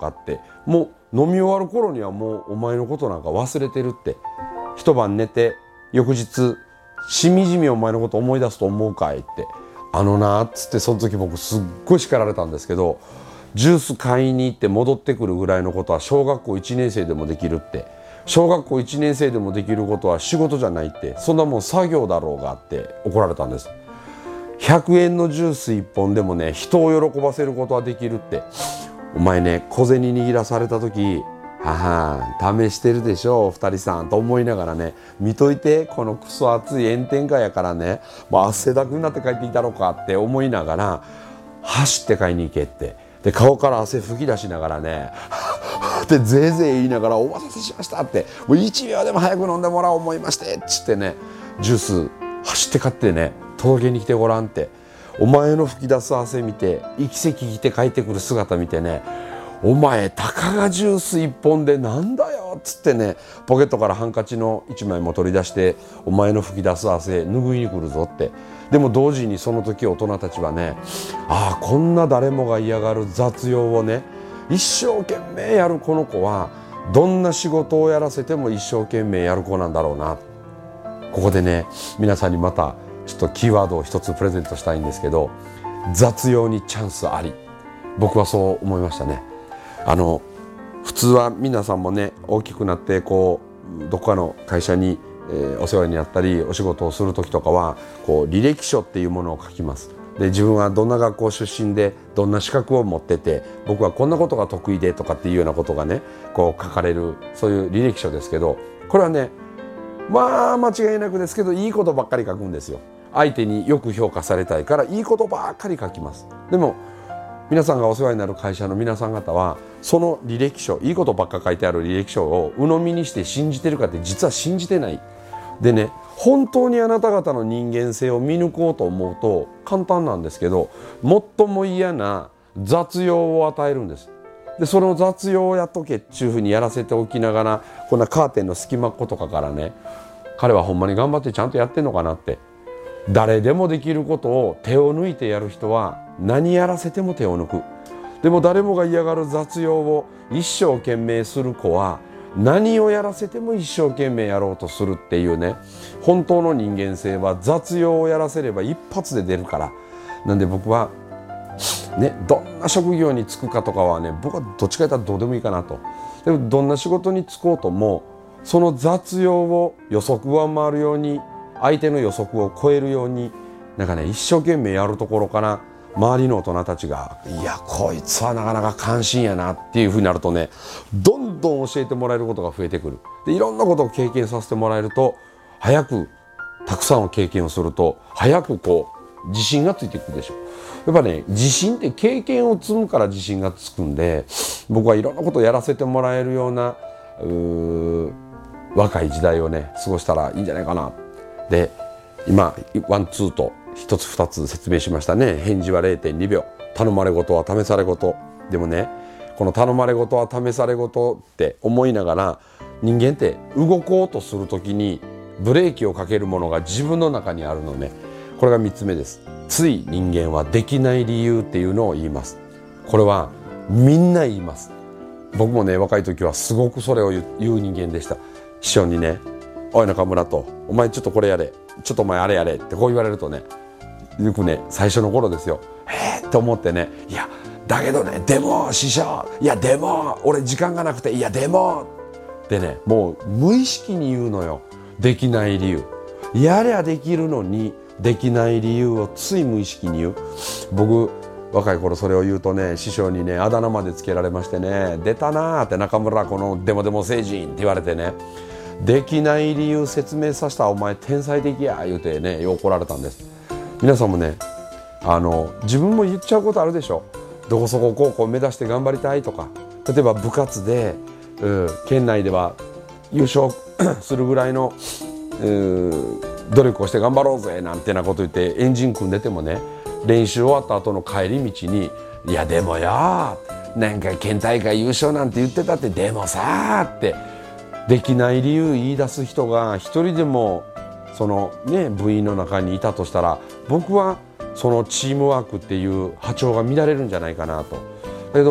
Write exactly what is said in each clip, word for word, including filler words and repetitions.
かって、もう飲み終わる頃にはもうお前のことなんか忘れてるって、一晩寝て翌日しみじみお前のこと思い出すと思うかいって、あのなっつって、その時僕すっごい叱られたんですけど、ジュース買いに行って戻ってくるぐらいのことは小学校いちねん生でもできるって、小学校いちねん生でもできることは仕事じゃないって、そんなもん作業だろうがって怒られたんです。ひゃくえんのジュースいっぽんでもね、人を喜ばせることはできるって。お前ね、小銭握らされた時、はは試してるでしょ二人さんと思いながらね、見といて、このクソ暑い炎天下やからね、もう汗だくになって帰ってきたろかって思いながら走って買いに行けって。で顔から汗吹き出しながらねでぜいぜい言いながら、お待たせしましたって、もういちびょうでも早く飲んでもらおう思いましてっつってね、ジュース走って買ってね、届けに来てごらんって。お前の吹き出す汗見て、行き先来て帰ってくる姿見てね、お前たかがジュースいっぽんでなんだよっつってね、ポケットからハンカチのいちまいも取り出して、お前の吹き出す汗拭いに来るぞって。でも同時にその時大人たちはね、ああこんな誰もが嫌がる雑用をね、一生懸命やるこの子はどんな仕事をやらせても一生懸命やる子なんだろうな。ここでね、皆さんにまたちょっとキーワードを一つプレゼントしたいんですけど、雑用にチャンスあり。僕はそう思いましたね。あの普通は皆さんもね、大きくなってこうどこかの会社に、えー、お世話になったりお仕事をする時とかは、こう履歴書っていうものを書きます。で自分はどんな学校出身でどんな資格を持ってて、僕はこんなことが得意でとかっていうようなことがね、こう書かれる、そういう履歴書ですけど、これはね、まあ間違いなくですけどいいことばっかり書くんですよ。相手によく評価されたいからいいことばっかり書きます。でも皆さんがお世話になる会社の皆さん方は、その履歴書、いいことばっか書いてある履歴書を鵜呑みにして信じてるかって、実は信じてない。でね、本当にあなた方の人間性を見抜こうと思うと簡単なんですけど、最も嫌な雑用を与えるんです。でその雑用をやっとけっていうふうにやらせておきながら、こんなカーテンの隙間っことかからね、彼はほんまに頑張ってちゃんとやってんのかなって。誰でもできることを手を抜いてやる人は何やらせても手を抜く。でも誰もが嫌がる雑用を一生懸命する子は、何をやらせても一生懸命やろうとするっていうね、本当の人間性は雑用をやらせれば一発で出るから。なんで僕はね、どんな職業に就くかとかはね、僕はどっちかというとどうでもいいかなと。でもどんな仕事に就こうとも、その雑用を予測上回るように、相手の予測を超えるように、なんかね、一生懸命やるところから、周りの大人たちが、いやこいつはなかなか関心やなっていうふうになるとね、どんどん教えてもらえることが増えてくる。でいろんなことを経験させてもらえると、早くたくさんの経験をすると早くこう自信がついていくでしょ。やっぱね、自信って経験を積むから自信がつくんで、僕はいろんなことをやらせてもらえるようなうー若い時代をね過ごしたらいいんじゃないかな。で今ワンツーと一つ二つ説明しましたね。返事は れいてんにびょう、頼まれごとは試されごと。でもね、この頼まれごとは試されごとって思いながら、人間って動こうとするときにブレーキをかけるものが自分の中にあるのね。これがみっつめです。つい人間はできない理由っていうのを言います。これはみんな言います。僕もね、若い時はすごくそれを言う人間でした。師匠にね、おい中村と、お前ちょっとこれやれ、ちょっとお前あれやれってこう言われるとね、よくね、最初の頃ですよ、へーって思ってね、いやだけどね、でも師匠、いやでも俺時間がなくて、いやでもでね、もう無意識に言うのよ。できない理由、やりゃできるのにできない理由をつい無意識に言う。僕若い頃それを言うとね、師匠にねあだ名までつけられましてね、出たなーって、中村このデモデモ星人って言われてね、できない理由説明させたお前天才的や言うてね、怒られたんです。皆さんもね、あの自分も言っちゃうことあるでしょ。どこそこ高校目指して頑張りたいとか、例えば部活で、うん、県内では優勝するぐらいの、うん、努力をして頑張ろうぜなんてなこと言ってエンジン組んでてもね、練習終わった後の帰り道に、いやでもよなんか県大会優勝なんて言ってたって、でもさーってできない理由言い出す人が一人でもそのね部員の中にいたとしたら、僕はそのチームワークっていう波長が乱れるんじゃないかなと。だけど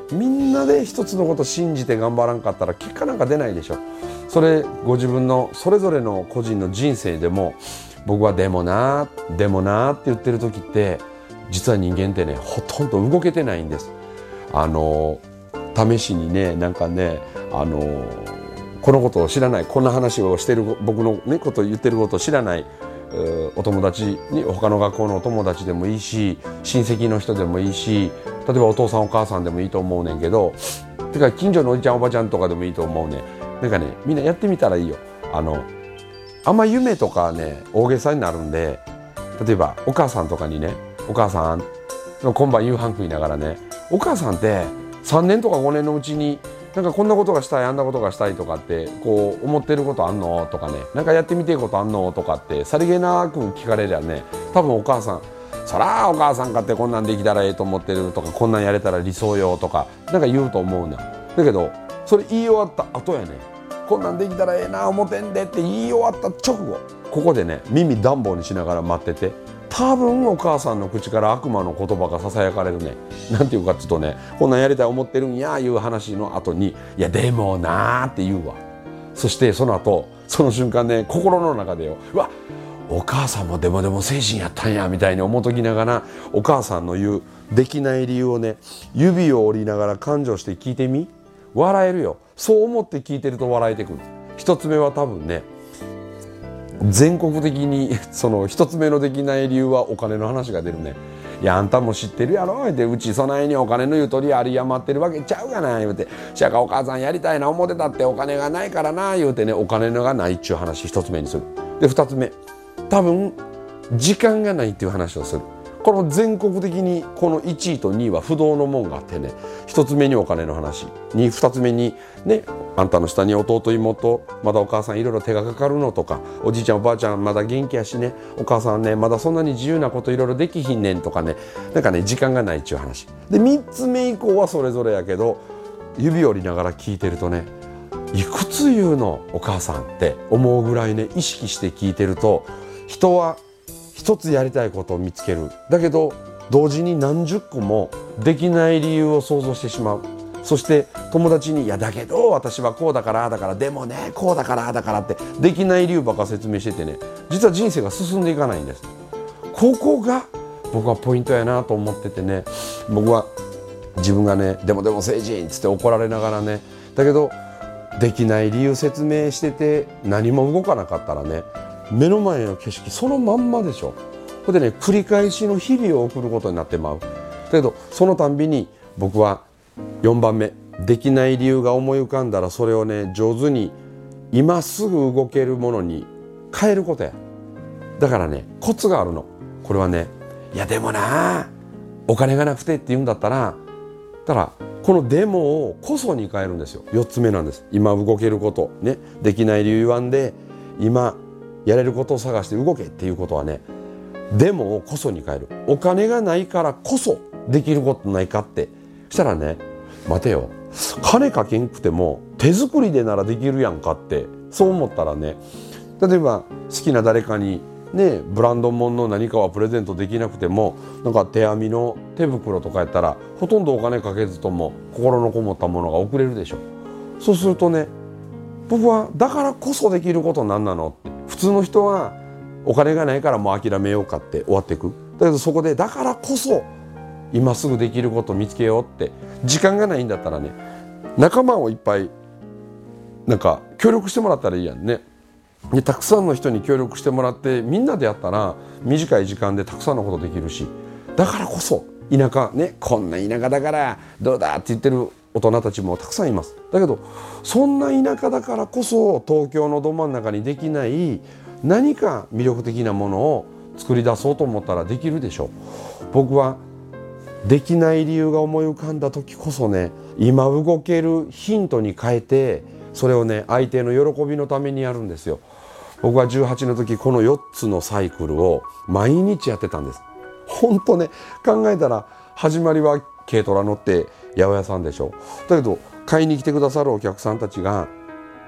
みんなで一つのこと信じて頑張らんかったら結果なんか出ないでしょ。それご自分のそれぞれの個人の人生でも、僕はでもなでもなって言ってる時って、実は人間ってねほとんど動けてないんです。あの試しにね、なんかね、あのこのことを知らない、こんな話をしてる僕のねことを言ってることを知らないお友達に、他の学校のお友達でもいいし、親戚の人でもいいし、例えばお父さんお母さんでもいいと思うねんけど、てか近所のおじちゃんおばちゃんとかでもいいと思うねん。なんかね、みんなやってみたらいいよ。あのあんま夢とかね大げさになるんで、例えばお母さんとかにね、お母さん今晩夕飯食いながらね、お母さんってさんねんとかごねんのうちになんかこんなことがしたい、あんなことがしたいとかってこう思ってることあんのとかね、なんかやってみてえことあんのとかってさりげなく聞かれりゃね、多分お母さん、そらお母さんかってこんなんできたらええと思ってるとか、こんなんやれたら理想よとかなんか言うと思うな。だけどそれ言い終わった後やね、こんなんできたらええな思てんでって言い終わった直後、ここでね耳暖房にしながら待ってて、多分お母さんの口から悪魔の言葉がささやかれるね。なんていうかっていうとね、こんなんやりたい思ってるんやいう話の後に、いやでもなーって言うわ。そしてその後その瞬間ね、心の中でよ、うわお母さんもでもでも成人やったんやみたいに思っときながら、お母さんの言うできない理由をね、指を折りながら感情して聞いてみ、笑えるよ。そう思って聞いてると笑えてくる。一つ目は多分ね、全国的にその一つ目のできない理由はお金の話が出るね。いやあんたも知ってるやろって、うちそないにお金のゆとりあり余ってるわけちゃうがな言うて、しゃかお母さんやりたいな思ってたってお金がないからな言うてね、お金がないっちゅう話一つ目にする。で二つ目、多分時間がないっていう話をする。この全国的にこのいちいとにいは不動のもんがあってね、一つ目にお金の話に、二つ目にね、あんたの下に弟妹まだお母さんいろいろ手がかかるのとか、おじいちゃんおばあちゃんまだ元気やしね、お母さんねまだそんなに自由なこといろいろできひんねんとかね、なんかね時間がないっちゅう話で、三つ目以降はそれぞれやけど、指折りながら聞いてるとね、いくつ言うのお母さんって思うぐらいね、意識して聞いてると、人は一つやりたいことを見つける。だけど同時に何十個もできない理由を想像してしまう。そして友達に、いやだけど私はこうだからだから、でもねこうだからだからってできない理由ばっか説明しててね、実は人生が進んでいかないんです。ここが僕はポイントやなと思っててね、僕は自分がねでもでも成人っつって怒られながらね、だけどできない理由説明してて何も動かなかったらね、目の前の景色そのまんまでしょ。これでね繰り返しの日々を送ることになってまう。だけどそのたんびに僕はよんばんめ、できない理由が思い浮かんだらそれをね上手に今すぐ動けるものに変えることや。だからねコツがあるの。これはね、いやでもなお金がなくてって言うんだったら、だからこのでもをこそに変えるんですよ。よっつめなんです。今動けることね、できない理由言わんで今やれることを探して動けっていうことはね、でもをこそに変える。お金がないからこそできることないかって、したらね、待てよ、金かけんくても手作りでならできるやんかって、そう思ったらね、例えば好きな誰かにねブランド物の何かはプレゼントできなくても、なんか手編みの手袋とかやったらほとんどお金かけずとも心のこもったものが送れるでしょ。そうするとね、僕はだからこそできることなんなのって、普通の人はお金がないからもう諦めようかって終わっていく。だけどそこでだからこそ今すぐできることを見つけようって、時間がないんだったらね、仲間をいっぱいなんか協力してもらったらいいやんね。でたくさんの人に協力してもらってみんなでやったら短い時間でたくさんのことできるし、だからこそ田舎ね、こんな田舎だからどうだって言ってる大人たちもたくさんいます。だけどそんな田舎だからこそ東京のど真ん中にできない何か魅力的なものを作り出そうと思ったらできるでしょう。僕はできない理由が思い浮かんだ時こそね、今動けるヒントに変えて、それをね相手の喜びのためにやるんですよ。僕はじゅうはちの時このよっつのサイクルを毎日やってたんです。本当ね、考えたら始まりは軽トラ乗って八百屋さんでしょ。だけど買いに来てくださるお客さんたちが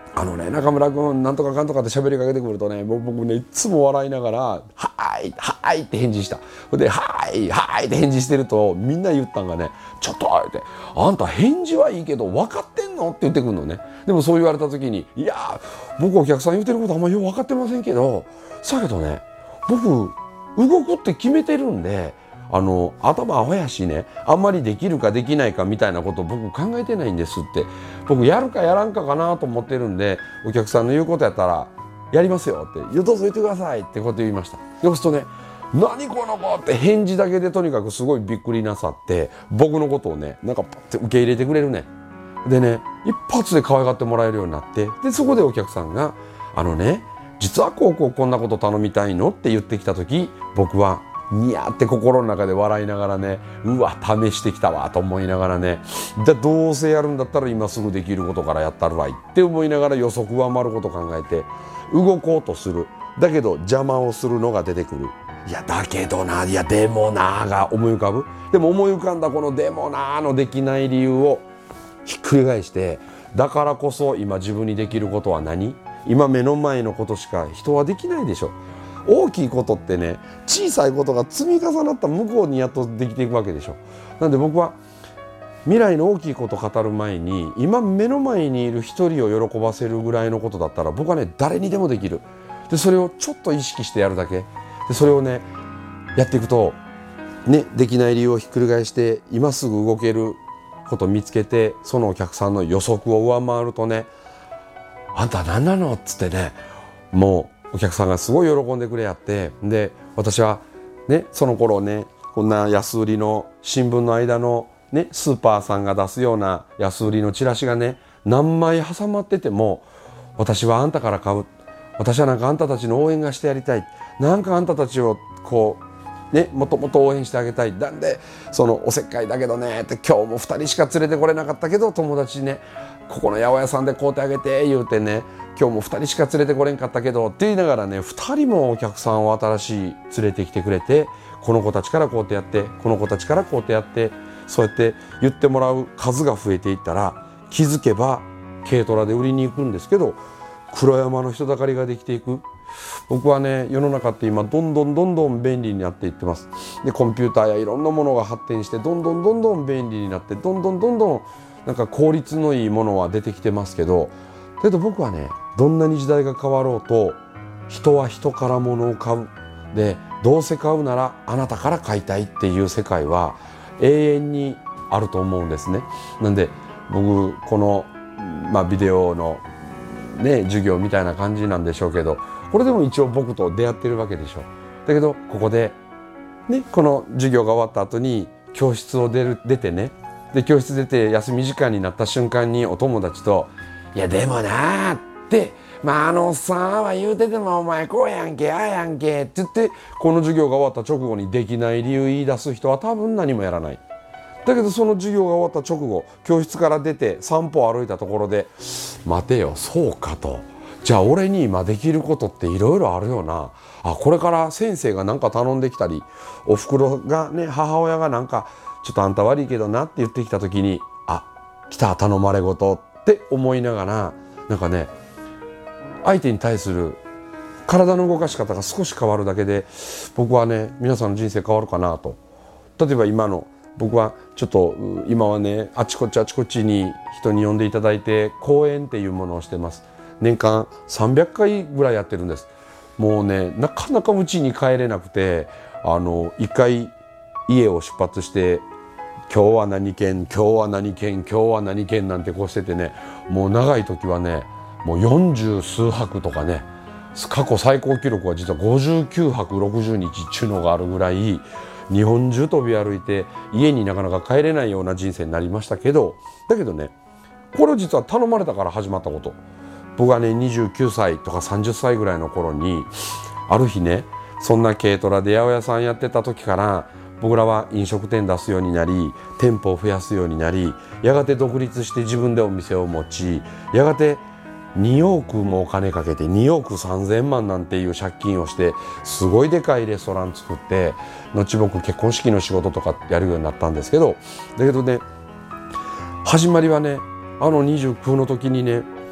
あのね中村君なんとかかんとかって喋りかけてくるとね僕ねいつも笑いながら「はーいはーい」って返事した。で「はーいはーい」って返事してるとみんな言ったんがね「ちょっと」って「あんた返事はいいけど分かってんの?」って言ってくるのね。でもそう言われた時に「いや僕お客さん言ってることあんまりよく分かってませんけどさけどね僕動くって決めてるんであの頭アホやしねあんまりできるかできないかみたいなこと僕考えてないんですって僕やるかやらんかかなと思ってるんでお客さんの言うことやったらやりますよって「どうぞ言ってください」ってこと言いました。そうするとね「何この子」って返事だけでとにかくすごいびっくりなさって僕のことをねなんかパッて受け入れてくれるね。でね一発で可愛がってもらえるようになってでそこでお客さんが「あのね実はこうこうこんなこと頼みたいの?」って言ってきた時僕はニヤって心の中で笑いながらねうわ試してきたわと思いながらねじゃあどうせやるんだったら今すぐできることからやったるわいって思いながら予測上回ること考えて動こうとする。だけど邪魔をするのが出てくる。いやだけどないやでもなが思い浮かぶ。でも思い浮かんだこのでもなのできない理由をひっくり返してだからこそ今自分にできることは何？今目の前のことしか人はできないでしょ。大きいことってね小さいことが積み重なった向こうにやっとできていくわけでしょ。なんで僕は未来の大きいことを語る前に今目の前にいる一人を喜ばせるぐらいのことだったら僕はね誰にでもできる。でそれをちょっと意識してやるだけでそれをねやっていくとねできない理由をひっくり返して今すぐ動けることを見つけてそのお客さんの予測を上回るとねあんた何なのっつってねもうお客さんがすごい喜んでくれやってで私はねその頃ねこんな安売りの新聞の間のねスーパーさんが出すような安売りのチラシがね何枚挟まってても私はあんたから買う私はなんかあんたたちの応援がしてやりたいなんかあんたたちをこうねもっともっと応援してあげたいなんでそのおせっかいだけどねって今日もふたりしか連れてこれなかったけど友達にねここの八百屋さんで買うてあげて言うてね今日もふたりしか連れてこれんかったけどって言いながらねふたりもお客さんを新しい連れてきてくれてこの子たちからこうてやってこの子たちからこうてやってそうやって言ってもらう数が増えていったら気づけば軽トラで売りに行くんですけど黒山の人だかりができていく。僕はね世の中って今どんどんどんどん便利になっていってます。でコンピューターやいろんなものが発展してどんどんどんどん便利になってどんどんどんどんなんか効率のいいものは出てきてますけどだけど僕はねどんなに時代が変わろうと人は人から物を買うでどうせ買うならあなたから買いたいっていう世界は永遠にあると思うんですね。なんで僕この、まあ、ビデオのね授業みたいな感じなんでしょうけどこれでも一応僕と出会ってるわけでしょ。だけどここでねこの授業が終わった後に教室を出る出てねで教室出て休み時間になった瞬間にお友達と「いやでもな」って「まああのおっさんは言うててもお前こうやんけああやんけ」って言ってこの授業が終わった直後にできない理由言い出す人は多分何もやらない。だけどその授業が終わった直後教室から出て散歩を歩いたところで「待てよそうか」と。じゃあ俺に今できることっていろいろあるよな。あこれから先生が何か頼んできたりおふくろがね母親がなんかちょっとあんた悪いけどなって言ってきた時にあ来た頼まれごとって思いながらなんかね相手に対する体の動かし方が少し変わるだけで僕はね皆さんの人生変わるかなと。例えば今の僕はちょっと今はねあちこちあちこちに人に呼んでいただいて講演っていうものをしてます。年間さんびゃっかいぐらいやってるんです。もうねなかなか家に帰れなくてあの一回家を出発して今日は何県今日は何県今日は何県なんてこうしててねもう長い時はねもうよんじゅうすうはくとかね過去最高記録は実はごじゅうきゅうはくろくじゅうにちっちゅうのがあるぐらい日本中飛び歩いて家になかなか帰れないような人生になりましたけどだけどねこれを実は頼まれたから始まったこと。僕はねにじゅうきゅうさいとかさんじゅっさいぐらいの頃にある日ねそんな軽トラで八百屋さんやってた時から僕らは飲食店出すようになり店舗を増やすようになりやがて独立して自分でお店を持ちやがてにおくもお金かけてにおくさんぜんまんなんていう借金をしてすごいでかいレストラン作って後僕結婚式の仕事とかやるようになったんですけどだけどね始まりはねあのにじゅうきゅうの時にね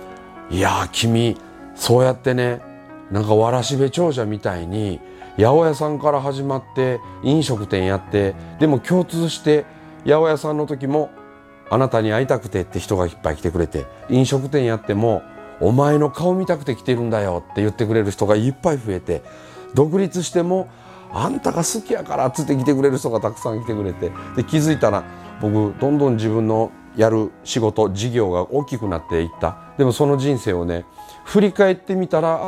いやー君そうやってね、なんかわらしべ長者みたいに八百屋さんから始まって飲食店やって、でも共通して八百屋さんの時もあなたに会いたくてって人がいっぱい来てくれて、飲食店やってもお前の顔見たくて来てるんだよって言ってくれる人がいっぱい増えて、独立してもあんたが好きやからっつって来てくれる人がたくさん来てくれて、で気づいたら僕どんどん自分のやる仕事事業が大きくなっていった。でもその人生をね振り返ってみたら